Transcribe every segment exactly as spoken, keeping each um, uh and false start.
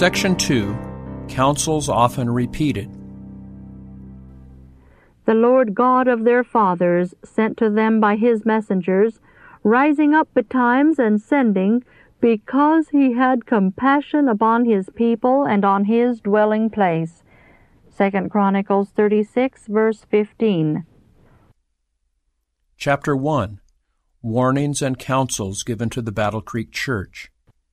Section two, Counsels Often Repeated. The Lord God of their fathers sent to them by his messengers, rising up betimes and sending, because he had compassion upon his people and on his dwelling place. Second Chronicles thirty-six, verse fifteen. Chapter one, Warnings and Counsels Given to the Battle Creek Church.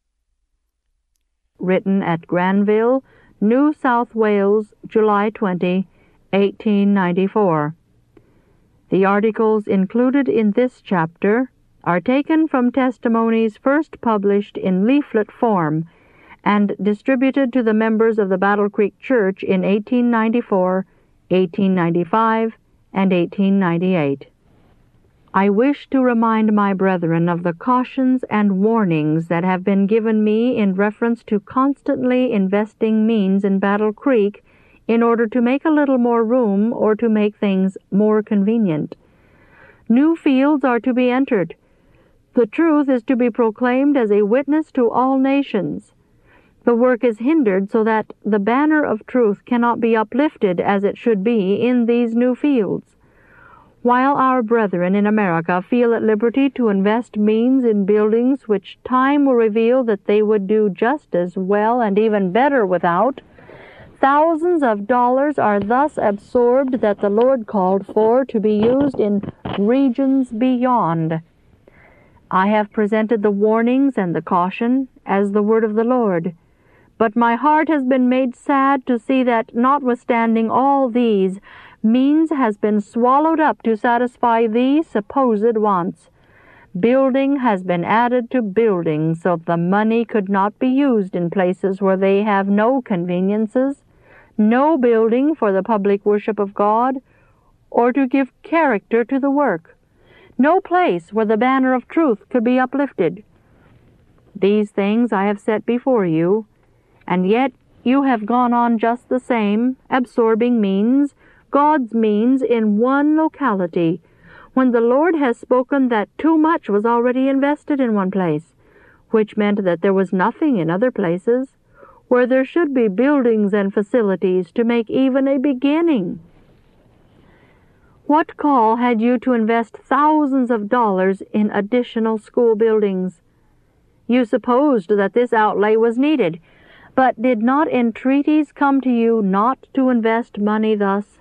Written at Granville, New South Wales, July twentieth, eighteen ninety-four. The articles included in this chapter are taken from testimonies first published in leaflet form and distributed to the members of the Battle Creek Church in eighteen ninety-four, eighteen ninety-five, and eighteen ninety-eight. I wish to remind my brethren of the cautions and warnings that have been given me in reference to constantly investing means in Battle Creek in order to make a little more room or to make things more convenient. New fields are to be entered. The truth is to be proclaimed as a witness to all nations. The work is hindered so that the banner of truth cannot be uplifted as it should be in these new fields. While our brethren in America feel at liberty to invest means in buildings which time will reveal that they would do just as well and even better without, thousands of dollars are thus absorbed that the Lord called for to be used in regions beyond. I have presented the warnings and the caution as the word of the Lord, but my heart has been made sad to see that, notwithstanding all these, means has been swallowed up to satisfy these supposed wants. Building has been added to building, so the money could not be used in places where they have no conveniences, no building for the public worship of God, or to give character to the work, no place where the banner of truth could be uplifted. These things I have set before you, and yet you have gone on just the same, absorbing means, God's means, in one locality, when the Lord has spoken that too much was already invested in one place, which meant that there was nothing in other places, where there should be buildings and facilities to make even a beginning. What call had you to invest thousands of dollars in additional school buildings? You supposed that this outlay was needed, but did not entreaties come to you not to invest money thus?